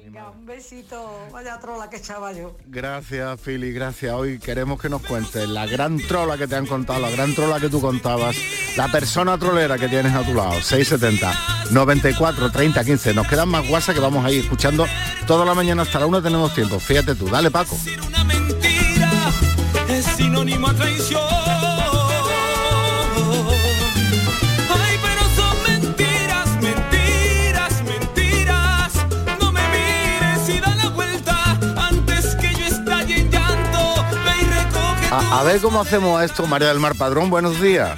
Venga, un besito, vaya trola que echaba yo. Gracias, Fili, gracias. Hoy queremos que nos cuentes la gran trola que te han contado, la gran trola que tú contabas, la persona trolera que tienes a tu lado. 670 94 30 15. Nos quedan más WhatsApp que vamos a ir escuchando toda la mañana hasta la 1. Tenemos tiempo. Fíjate tú, dale, Paco. Una mentira es sinónimo a traición. Ay, pero son mentiras, mentiras, mentiras. No me mires y da la vuelta antes que yo estalle en llanto. Ve y recoge A ver cómo hacemos esto, María del Mar Padrón. Buenos días.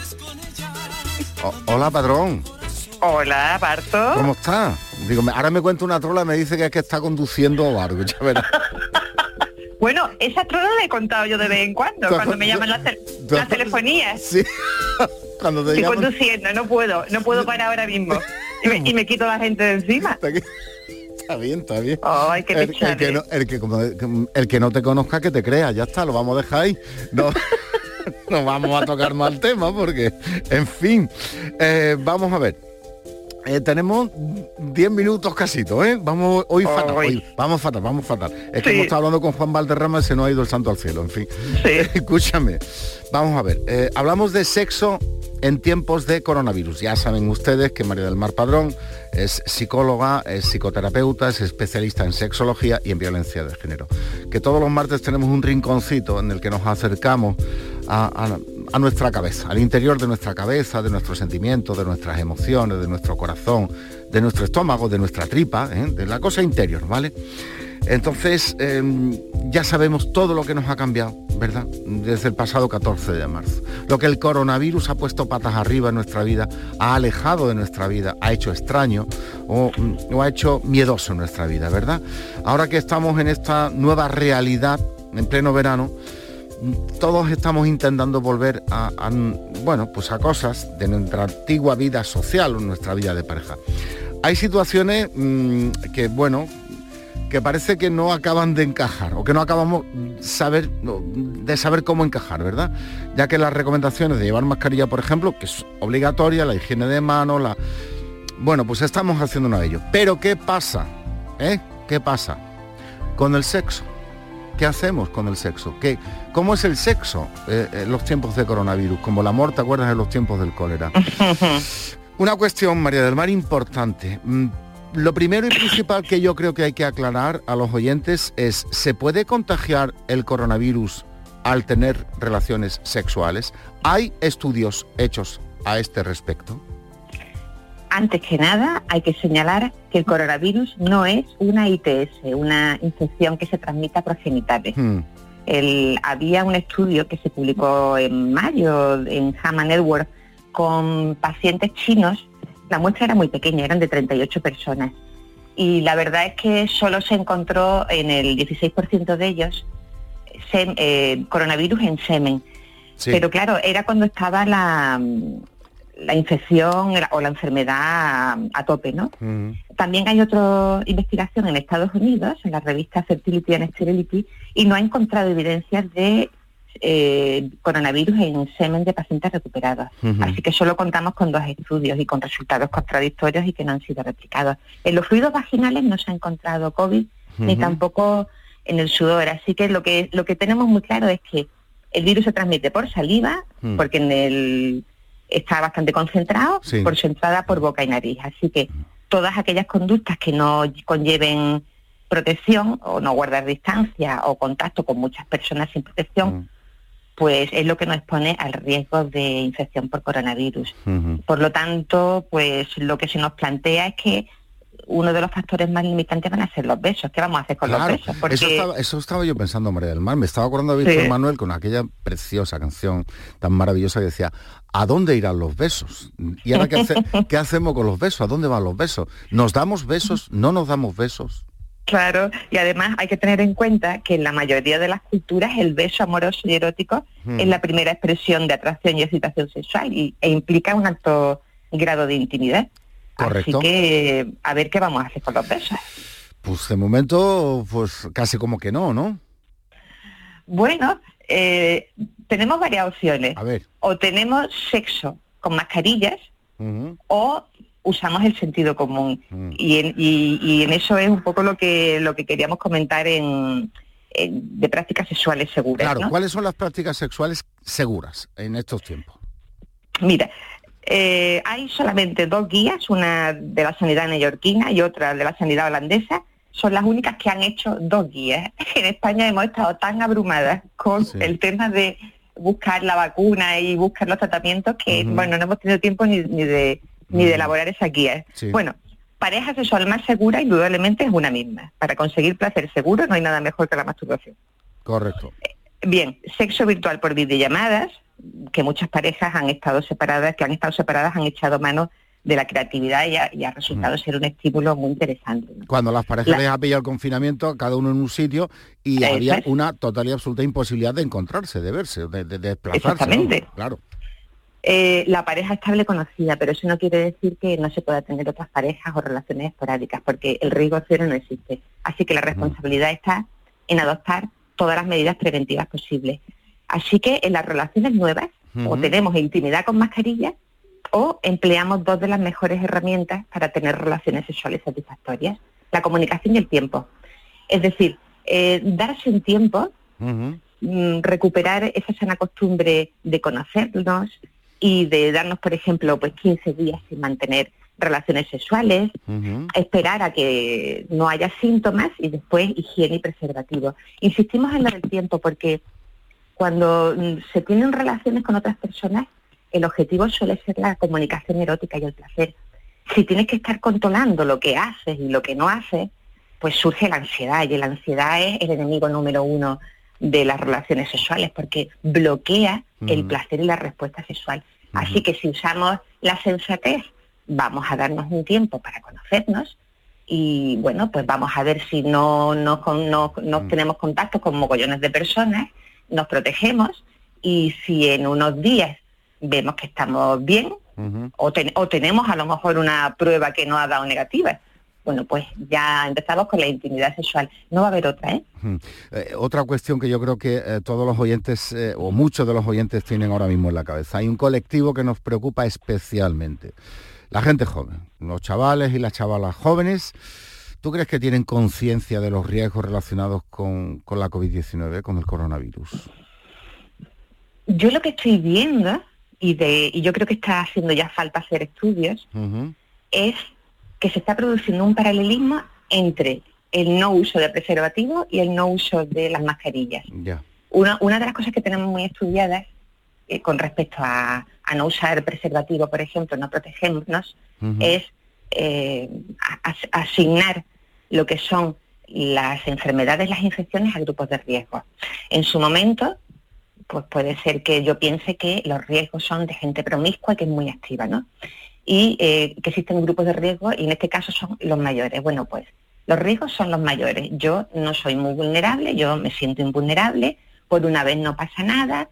Hola, Padrón. Hola, Barto. ¿Cómo está? Digo, ahora me cuenta una trola, me dice que es que está conduciendo o algo, ya verás. Bueno, esa trola la he contado yo de vez en cuando me llaman las telefonías. Sí, cuando te Estoy llaman. conduciendo, no puedo parar ahora mismo. Y me quito la gente de encima. Está bien, está bien. Ay, qué pechane. El que no te conozca, que te crea, ya está, lo vamos a dejar ahí. No, no vamos a tocar más el tema porque, en fin, vamos a ver. Tenemos 10 minutos casito, ¿eh? Vamos hoy fatal, vamos fatal. Es que hemos estado hablando con Juan Valderrama y se nos ha ido el santo al cielo, en fin. Sí. Escúchame, vamos a ver. Hablamos de sexo en tiempos de coronavirus. Ya saben ustedes que María del Mar Padrón es psicóloga, es psicoterapeuta, es especialista en sexología y en violencia de género. Que todos los martes tenemos un rinconcito en el que nos acercamos a nuestra cabeza, al interior de nuestra cabeza, de nuestros sentimientos, de nuestras emociones, de nuestro corazón, de nuestro estómago, de nuestra tripa, de la cosa interior, ¿vale? Entonces, ya sabemos todo lo que nos ha cambiado, ¿verdad? Desde el pasado 14 de marzo. Lo que el coronavirus ha puesto patas arriba en nuestra vida, ha alejado de nuestra vida, ha hecho extraño o ha hecho miedoso en nuestra vida, ¿verdad? Ahora que estamos en esta nueva realidad, en pleno verano, todos estamos intentando volver a cosas de nuestra antigua vida social o nuestra vida de pareja. Hay situaciones que parece que no acaban de encajar o que no acabamos de saber cómo encajar, ¿verdad? Ya que las recomendaciones de llevar mascarilla, por ejemplo, que es obligatoria, la higiene de manos, pues estamos haciendo uno de ellos. Pero ¿qué pasa? ¿Qué pasa con el sexo? ¿Qué hacemos con el sexo? ¿Cómo es el sexo en los tiempos de coronavirus? Como el amor, ¿te acuerdas de los tiempos del cólera? Una cuestión, María del Mar, importante. Lo primero y principal que yo creo que hay que aclarar a los oyentes es, ¿se puede contagiar el coronavirus al tener relaciones sexuales? ¿Hay estudios hechos a este respecto? Antes que nada, hay que señalar que el coronavirus no es una ITS, una infección que se transmite a progenitales. Había un estudio que se publicó en mayo en JAMA Network con pacientes chinos. La muestra era muy pequeña, eran de 38 personas. Y la verdad es que solo se encontró en el 16% de ellos coronavirus en semen. Sí. Pero claro, era cuando estaba la infección o la enfermedad a tope, ¿no? También hay otra investigación en Estados Unidos, en la revista Fertility and Sterility, y no ha encontrado evidencias de coronavirus en semen de pacientes recuperados. Así que solo contamos con 2 estudios y con resultados contradictorios y que no han sido replicados. En los fluidos vaginales no se ha encontrado COVID, ni tampoco en el sudor. Así que lo que tenemos muy claro es que el virus se transmite por saliva, porque está bastante concentrado, por su entrada por boca y nariz. Así que todas aquellas conductas que no conlleven protección o no guardar distancia o contacto con muchas personas sin protección, pues es lo que nos expone al riesgo de infección por coronavirus. Por lo tanto, pues lo que se nos plantea es que uno de los factores más limitantes van a ser los besos. ¿Qué vamos a hacer con los besos? Porque eso estaba yo pensando, María del Mar. Me estaba acordando de Víctor Manuel con aquella preciosa canción tan maravillosa que decía, ¿a dónde irán los besos? Y ahora, ¿qué hacemos con los besos? ¿A dónde van los besos? ¿Nos damos besos? ¿No nos damos besos? Claro, y además hay que tener en cuenta que en la mayoría de las culturas el beso amoroso y erótico es la primera expresión de atracción y excitación sexual e implica un alto grado de intimidad. Correcto. Así que a ver qué vamos a hacer con los besos. Pues de momento, pues casi como que no, ¿no? Bueno, tenemos varias opciones. A ver. O tenemos sexo con mascarillas o usamos el sentido común. Y en eso es un poco lo que queríamos comentar de prácticas sexuales seguras. Claro, ¿no? ¿cuáles son las prácticas sexuales seguras en estos tiempos? Mira, hay solamente 2 guías, una de la sanidad neoyorquina y otra de la sanidad holandesa. Son las únicas que han hecho 2 guías. En España hemos estado tan abrumadas con el tema de buscar la vacuna y buscar los tratamientos que, bueno, no hemos tenido tiempo ni de elaborar esas guías. Sí. Bueno, pareja sexual más segura, indudablemente, es una misma. Para conseguir placer seguro no hay nada mejor que la masturbación. Correcto. Bien, sexo virtual por videollamadas, que muchas parejas que han estado separadas han echado mano de la creatividad y ha resultado ser un estímulo muy interesante, ¿no? Cuando las parejas les ha pillado el confinamiento, cada uno en un sitio, y había una total y absoluta imposibilidad de encontrarse, de verse, de desplazarse. Exactamente. ¿No? Claro. La pareja estable conocida, pero eso no quiere decir que no se pueda tener otras parejas o relaciones esporádicas, porque el riesgo cero no existe. Así que la responsabilidad está en adoptar todas las medidas preventivas posibles. Así que en las relaciones nuevas, o tenemos intimidad con mascarilla, o empleamos 2 de las mejores herramientas para tener relaciones sexuales satisfactorias: la comunicación y el tiempo. Es decir, darse un tiempo, recuperar esa sana costumbre de conocernos y de darnos, por ejemplo, pues 15 días sin mantener relaciones sexuales, esperar a que no haya síntomas y después higiene y preservativo. Insistimos en lo del tiempo porque cuando se tienen relaciones con otras personas, el objetivo suele ser la comunicación erótica y el placer. Si tienes que estar controlando lo que haces y lo que no haces, pues surge la ansiedad, y la ansiedad es el enemigo número 1 de las relaciones sexuales, porque bloquea el placer y la respuesta sexual. Así que si usamos la sensatez, vamos a darnos un tiempo para conocernos y, bueno, pues vamos a ver si no tenemos contacto con mogollones de personas, nos protegemos, y si en unos días vemos que estamos bien, o tenemos a lo mejor una prueba que no ha dado negativa, bueno, pues ya empezamos con la intimidad sexual. No va a haber otra, otra cuestión que yo creo que todos los oyentes, o muchos de los oyentes, tienen ahora mismo en la cabeza. Hay un colectivo que nos preocupa especialmente. La gente joven, los chavales y las chavalas jóvenes. ¿Tú crees que tienen conciencia de los riesgos relacionados con la COVID-19, con el coronavirus? Yo lo que estoy viendo, y yo creo que está haciendo ya falta hacer estudios, es que se está produciendo un paralelismo entre el no uso de preservativo y el no uso de las mascarillas. Yeah. Una de las cosas que tenemos muy estudiadas con respecto a no usar preservativo, por ejemplo, no protegernos, es asignar lo que son las enfermedades, las infecciones a grupos de riesgo. En su momento, pues puede ser que yo piense que los riesgos son de gente promiscua que es muy activa, ¿no? Y que existen grupos de riesgo, y en este caso son los mayores. Bueno, pues los riesgos son los mayores. Yo no soy muy vulnerable, yo me siento invulnerable, por una vez no pasa nada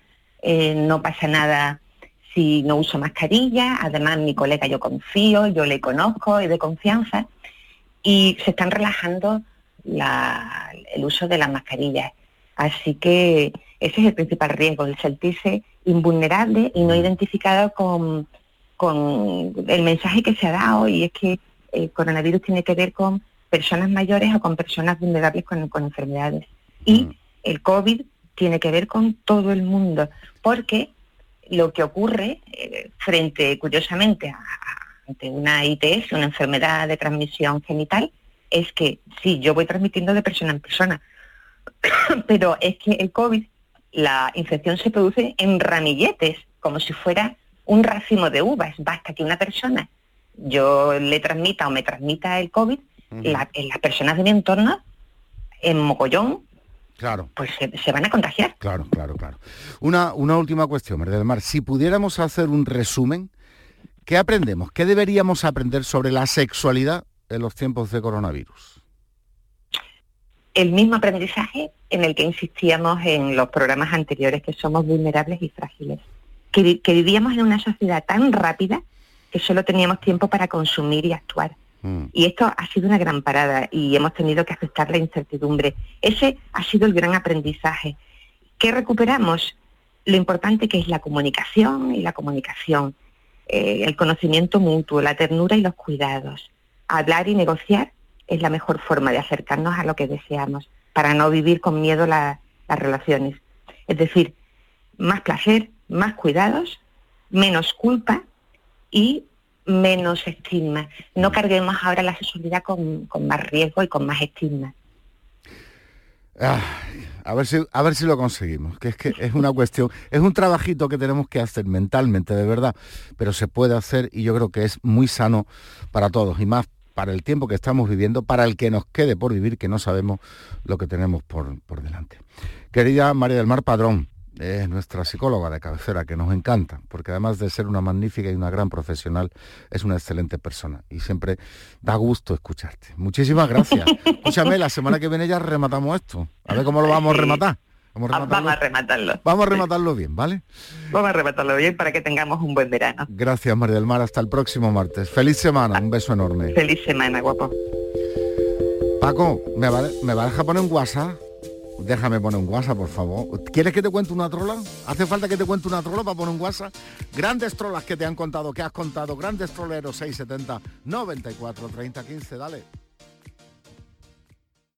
si no uso mascarilla, además mi colega yo confío, yo le conozco, es de confianza, y se están relajando el uso de las mascarillas. Así que ese es el principal riesgo, el sentirse invulnerable y no identificado con el mensaje que se ha dado, y es que el coronavirus tiene que ver con personas mayores o con personas vulnerables con enfermedades. Y el COVID tiene que ver con todo el mundo, porque lo que ocurre curiosamente, ante una ITS, una enfermedad de transmisión genital, es que sí, yo voy transmitiendo de persona en persona, pero es que el COVID, la infección se produce en ramilletes, como si fuera un racimo de uvas. Basta que una persona yo le transmita o me transmita el COVID, las personas de mi entorno, en mogollón, claro, pues se van a contagiar. Claro. Una última cuestión, María del Mar. Si pudiéramos hacer un resumen, ¿qué aprendemos? ¿Qué deberíamos aprender sobre la sexualidad en los tiempos de coronavirus? El mismo aprendizaje en el que insistíamos en los programas anteriores, que somos vulnerables y frágiles. Que vivíamos en una sociedad tan rápida que solo teníamos tiempo para consumir y actuar. Y esto ha sido una gran parada y hemos tenido que aceptar la incertidumbre. Ese ha sido el gran aprendizaje. ¿Qué recuperamos? Lo importante que es la comunicación, y la comunicación el conocimiento mutuo, la ternura y los cuidados. Hablar y negociar es la mejor forma de acercarnos a lo que deseamos, para no vivir con miedo las relaciones. Es decir, más placer, más cuidados, menos culpa y menos estigma. No carguemos ahora la sexualidad con más riesgo y con más estigma. A ver si lo conseguimos, que es una cuestión, es un trabajito que tenemos que hacer mentalmente, de verdad, pero se puede hacer y yo creo que es muy sano para todos y más para el tiempo que estamos viviendo, para el que nos quede por vivir, que no sabemos lo que tenemos por delante. Querida María del Mar Padrón, es nuestra psicóloga de cabecera, que nos encanta, porque además de ser una magnífica y una gran profesional, es una excelente persona y siempre da gusto escucharte. Muchísimas gracias. Escúchame, la semana que viene ya rematamos esto. A ver cómo lo vamos a rematar. Vamos a rematarlo. Vamos a rematarlo bien, ¿vale? Vamos a rematarlo bien para que tengamos un buen verano. Gracias, María del Mar. Hasta el próximo martes. Feliz semana. Un beso enorme. Feliz semana, guapo. Paco, ¿me va a dejar poner un WhatsApp? Déjame poner un WhatsApp, por favor. ¿Quieres que te cuente una trola? ¿Hace falta que te cuente una trola para poner un WhatsApp? Grandes trolas que te han contado, que has contado. Grandes troleros 670 94 30 15. Dale.